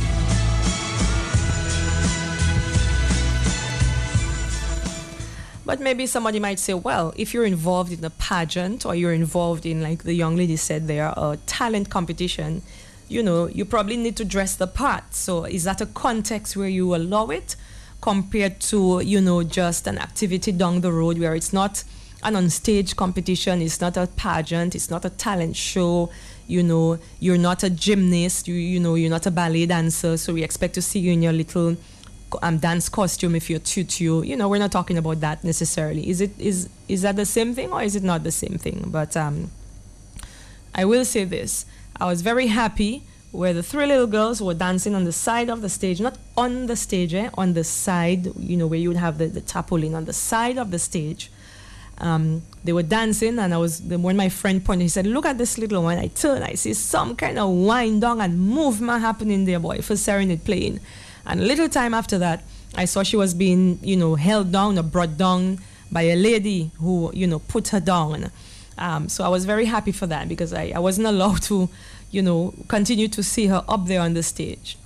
But maybe somebody might say, well, if you're involved in a pageant or you're involved in, like the young lady said there, a talent competition, you know, you probably need to dress the part. So is that a context where you allow it compared to, you know, just an activity down the road where it's not an on-stage competition, it's not a pageant, it's not a talent show, you know, you're not a gymnast, you, you know, you're not a ballet dancer, so we expect to see you in your little um, dance costume if you're tutu. You know, we're not talking about that necessarily. Is it is is that the same thing or is it not the same thing? But um, I will say this. I was very happy where the three little girls were dancing on the side of the stage, not on the stage, eh, on the side, you know, where you would have the, the tarpaulin on the side of the stage. Um, they were dancing, and I was when my friend pointed, he said, "Look at this little one." I turned, I see some kind of wind down and movement happening there, boy, for serenade playing. And a little time after that, I saw she was being, you know, held down or brought down by a lady who, you know, put her down. Um, so I was very happy for that because I, I wasn't allowed to, you know, continue to see her up there on the stage.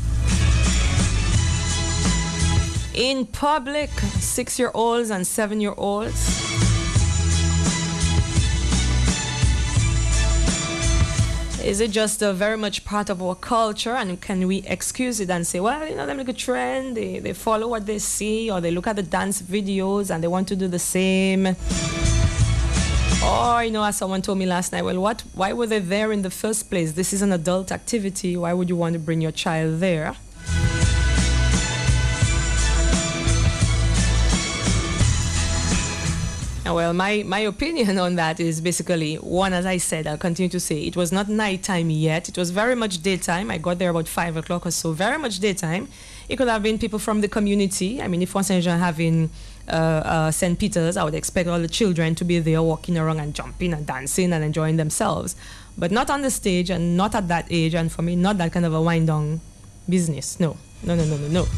In public, six-year-olds and seven-year-olds. Is it just a very much part of our culture, and can we excuse it and say, well, you know, they make a trend, they, they follow what they see, or they look at the dance videos and they want to do the same? Or, you know, as someone told me last night, well, what? Why were they there in the first place? This is an adult activity. Why would you want to bring your child there? Well, my, my opinion on that is basically, one, as I said, I'll continue to say, it was not nighttime yet. It was very much daytime. I got there about five o'clock or so, very much daytime. It could have been people from the community. I mean, if Saint Jean having uh, uh, Saint Peter's, I would expect all the children to be there walking around and jumping and dancing and enjoying themselves. But not on the stage and not at that age. And for me, not that kind of a wind-down business. No, no, no, no, no, no.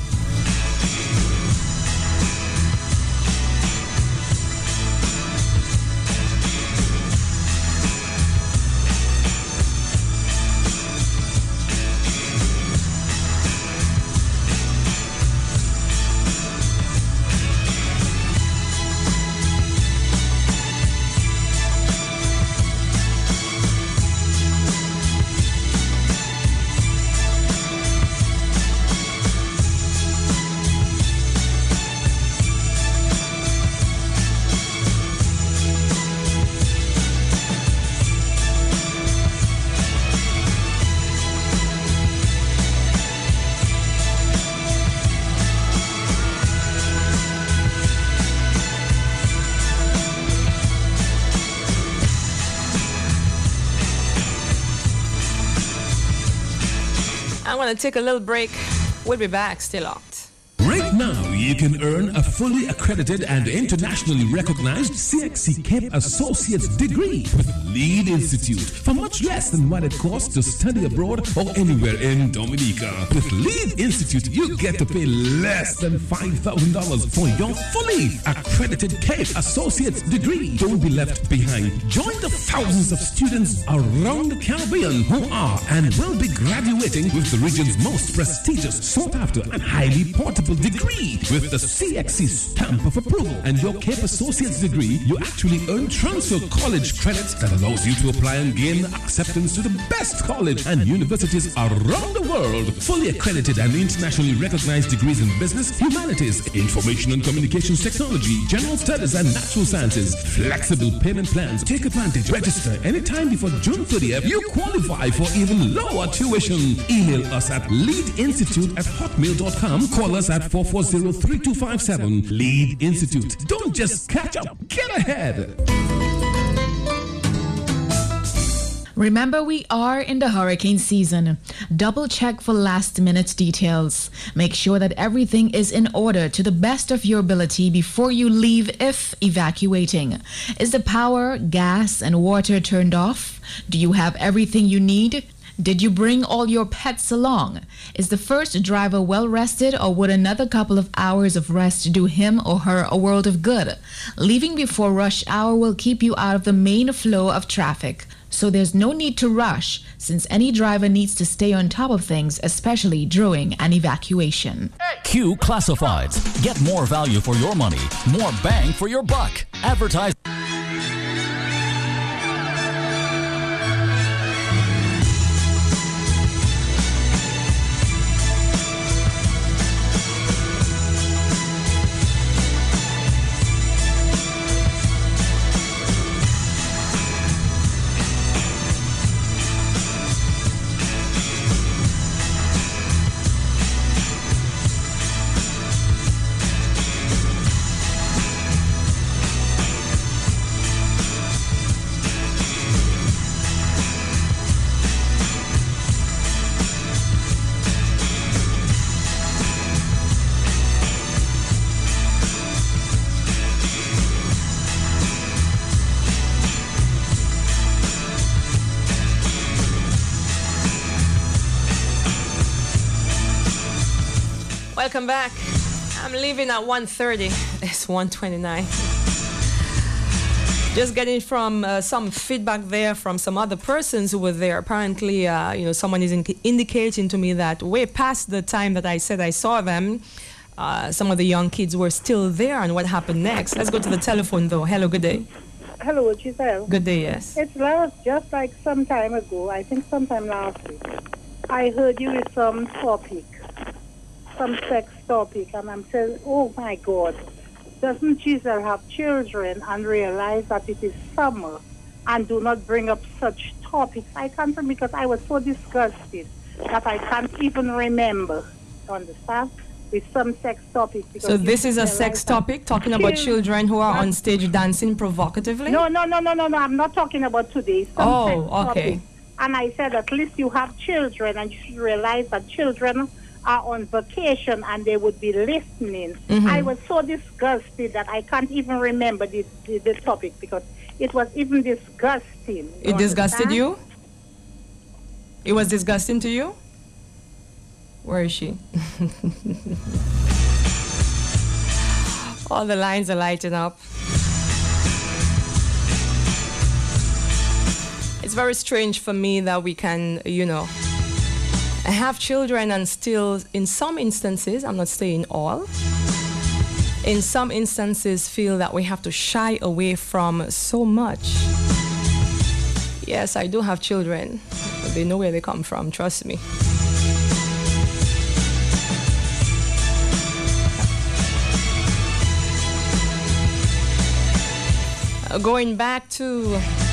I'm going to take a little break. We'll be back, still locked. Right now, you can earn a fully accredited and internationally recognized C X C Cape Associate's degree with Lead Institute for much less than what it costs to study abroad or anywhere in Dominica. With Lead Institute, you get to pay less than five thousand dollars for your fully accredited Cape Associate's degree. Don't be left behind. Join the thousands of students around the Caribbean who are and will be graduating with the region's most prestigious, sought after, and highly portable degree with the C X C stamp of approval. And your Cape Associate's degree, you actually earn transfer college credits that allows you to apply and gain acceptance to the best college and universities around the world. Fully accredited and internationally recognized degrees in business, humanities, information and communications technology, general studies and natural sciences. Flexible payment plans. Take advantage. Register anytime before June thirtieth. You qualify for even lower tuition. Email us at leadinstitute at hotmail dot com. Call us at four four zero, three two five seven. Lead Institute. Don't just catch up, get ahead. Remember, we are in the hurricane season. Double check for last minute details. Make sure that everything is in order to the best of your ability before you leave if evacuating. Is the power, gas, and water turned off? Do you have everything you need? Did you bring all your pets along? Is the first driver well rested, or would another couple of hours of rest do him or her a world of good? Leaving before rush hour will keep you out of the main flow of traffic. So there's no need to rush, since any driver needs to stay on top of things, especially during an evacuation. Q Classifieds. Get more value for your money, more bang for your buck. Advertise. Welcome back. I'm leaving at one thirty. It's one twenty-nine. Just getting from uh, some feedback there from some other persons who were there. Apparently, uh, you know, someone is in- indicating to me that way past the time that I said I saw them, uh, some of the young kids were still there. And what happened next? Let's go to the telephone, though. Hello, good day. Hello, Giselle. Good day, yes. It's last, just like some time ago, I think sometime last week, I heard you with some topic, some sex topic, and I'm saying, oh my God, doesn't Giselle have children and realize that it is summer and do not bring up such topics? I can't remember because I was so disgusted that I can't even remember, understand? With some sex topic. So this is a sex topic, talking about children who are on stage dancing provocatively? No, no, no, no, no, no. I'm not talking about today. Some oh, sex okay. Topic. And I said at least you have children and you should realize that children are on vacation and they would be listening. Mm-hmm. I was so disgusted that I can't even remember the, the, the topic because it was even disgusting. It disgusted you? It was disgusting to you? Where is she? All the lines are lighting up. It's very strange for me that we can, you know, have children and still, in some instances, I'm not saying all, in some instances feel that we have to shy away from so much. Yes, I do have children, but they know where they come from, trust me. Going back to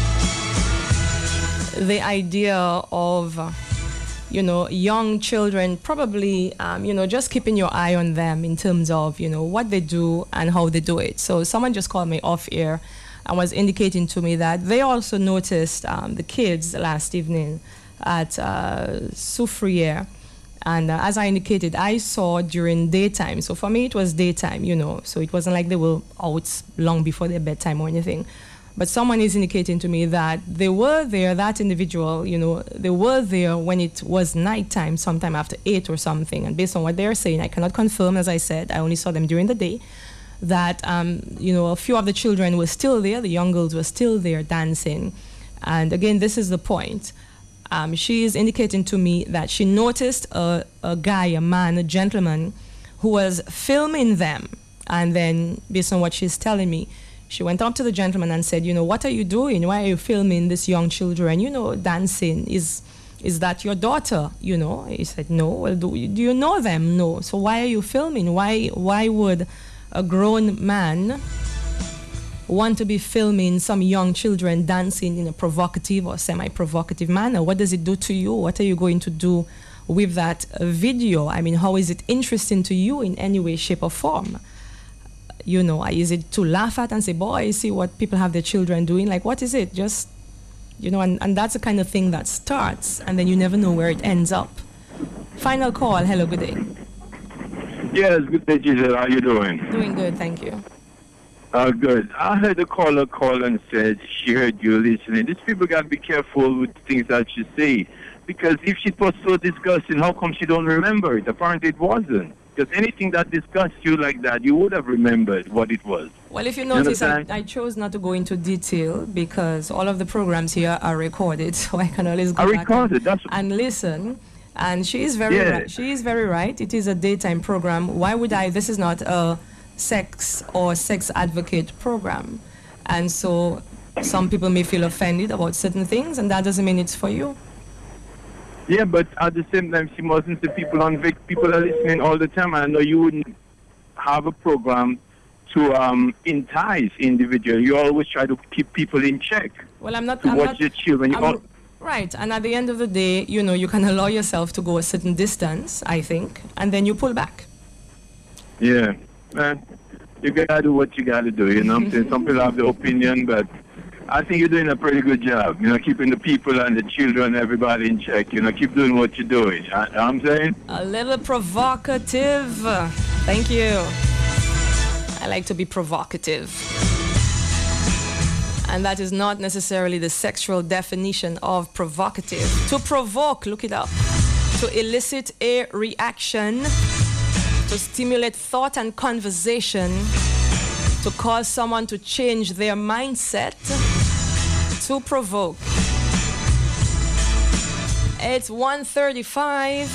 the idea of, uh, you know, young children, probably, um, you know, just keeping your eye on them in terms of, you know, what they do and how they do it. So someone just called me off air and was indicating to me that they also noticed um, the kids last evening at uh, Soufriere. And uh, as I indicated, I saw during daytime. So for me, it was daytime, you know. So it wasn't like they were out long before their bedtime or anything. But someone is indicating to me that they were there, that individual, you know, they were there when it was nighttime, sometime after eight or something. And based on what they're saying, I cannot confirm, as I said, I only saw them during the day, that, um, you know, a few of the children were still there, the young girls were still there dancing. And again, this is the point. Um, she is indicating to me that she noticed a, a guy, a man, a gentleman, who was filming them. And then, based on what she's telling me, she went up to the gentleman and said, you know, what are you doing? Why are you filming these young children, you know, dancing? Is is that your daughter? You know, he said, no. Well, do, do you know them? No. So why are you filming? Why, why would a grown man want to be filming some young children dancing in a provocative or semi-provocative manner? What does it do to you? What are you going to do with that uh, video? I mean, how is it interesting to you in any way, shape, or form? You know, is it to laugh at and say, boy, see what people have their children doing? Like, what is it? Just, you know, and, and that's the kind of thing that starts, and then you never know where it ends up. Final call. Hello, good day. Yes, good day, Giselle. How you doing? Doing good, thank you. Uh, good. I heard the caller call and said she heard you listening. These people got to be careful with things that she say, because if she was so disgusting, how come she don't remember it? Apparently it wasn't. Because anything that disgusts you like that, you would have remembered what it was. Well, if you notice, you I, I chose not to go into detail because all of the programs here are recorded, so I can always go I back recorded, and, that's and listen. And she is very Yeah. right. She is very right. It is a daytime program. Why would I? This is not a sex or sex advocate program. And so some people may feel offended about certain things, and that doesn't mean it's for you. Yeah, but at the same time, she mustn't say people on Vic. People are listening all the time. I know you wouldn't have a program to um, entice individuals. You always try to keep people in check. Well, I'm not. To I'm watch not, your children. You I'm- all, Right, and at the end of the day, you know, you can allow yourself to go a certain distance, I think, and then you pull back. yeah, man. You gotta do what you gotta do. You know what I'm saying? Some people have their opinion, but I think you're doing a pretty good job. You know, keeping the people and the children, everybody in check. You know, keep doing what you're doing. I, I'm saying. A little provocative. Thank you. I like to be provocative. And that is not necessarily the sexual definition of provocative. To provoke, look it up. To elicit a reaction, to stimulate thought and conversation, to cause someone to change their mindset, to provoke. It's one thirty-five.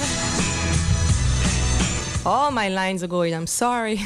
All my lines are going, I'm sorry.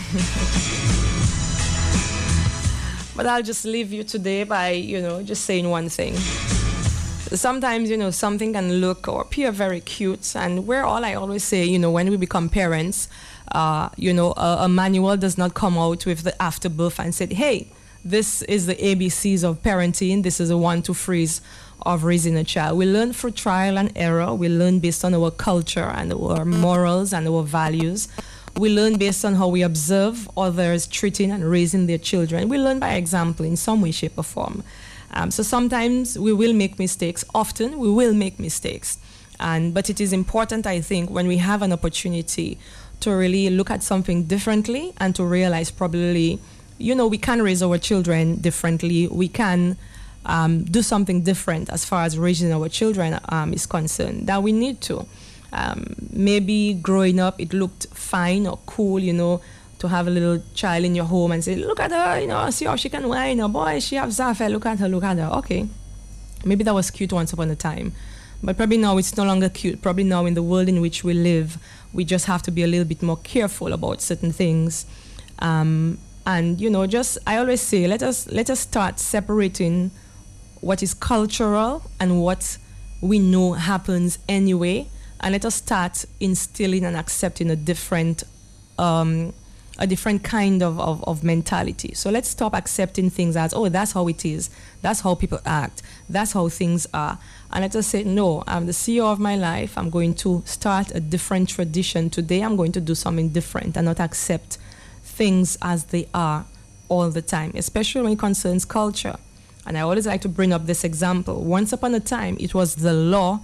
But I'll just leave you today by, you know, just saying one thing. Sometimes, you know, something can look or appear very cute, and we're all, I always say, you know, when we become parents, uh, you know, a, a manual does not come out with the afterbirth and say, hey, this is the A B Cs of parenting, this is the one, two, threes of raising a child. We learn through trial and error. We learn based on our culture and our morals and our values. We learn based on how we observe others treating and raising their children. We learn by example in some way, shape, or form. Um, so sometimes we will make mistakes. Often we will make mistakes. And, but it is important, I think, when we have an opportunity to really look at something differently and to realize probably, you know, we can raise our children differently. We can um, do something different as far as raising our children um, is concerned, that we need to. Um, maybe growing up, it looked fine or cool, you know, to have a little child in your home and say, look at her, you know, see how she can whine, or boy, she has Zaffa, look at her, look at her. Okay, maybe that was cute once upon a time, but probably now it's no longer cute. Probably now in the world in which we live, we just have to be a little bit more careful about certain things. Um, and, you know, just, I always say, let us, let us start separating what is cultural and what we know happens anyway. And let us start instilling and accepting a different, um, a different kind of, of, of mentality. So let's stop accepting things as, oh, that's how it is. That's how people act. That's how things are. And let us say, no, I'm the C E O of my life. I'm going to start a different tradition today. I'm going to do something different and not accept things as they are all the time, especially when it concerns culture. And I always like to bring up this example. Once upon a time, it was the law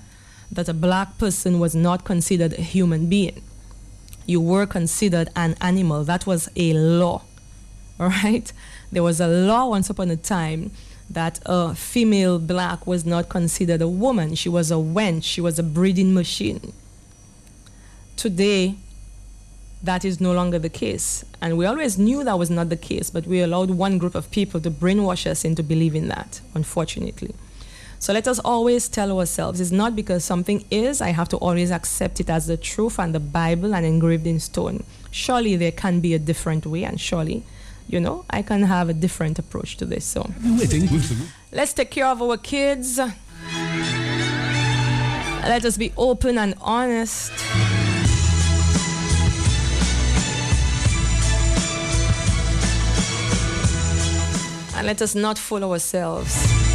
that a black person was not considered a human being. You were considered an animal. That was a law, all right? There was a law once upon a time that a female black was not considered a woman. She was a wench. She was a breeding machine. Today, that is no longer the case. And we always knew that was not the case, but we allowed one group of people to brainwash us into believing that, unfortunately. So let us always tell ourselves, it's not because something is, I have to always accept it as the truth and the Bible and engraved in stone. Surely there can be a different way, and surely, you know, I can have a different approach to this. So let's take care of our kids. Let us be open and honest. And let us not fool ourselves.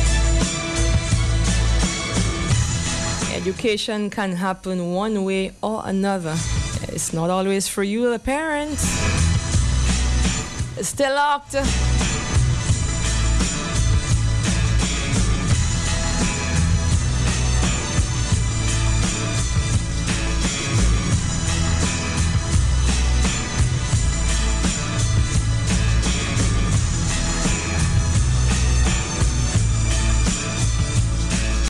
Education can happen one way or another. It's not always for you, the parents. Stay locked.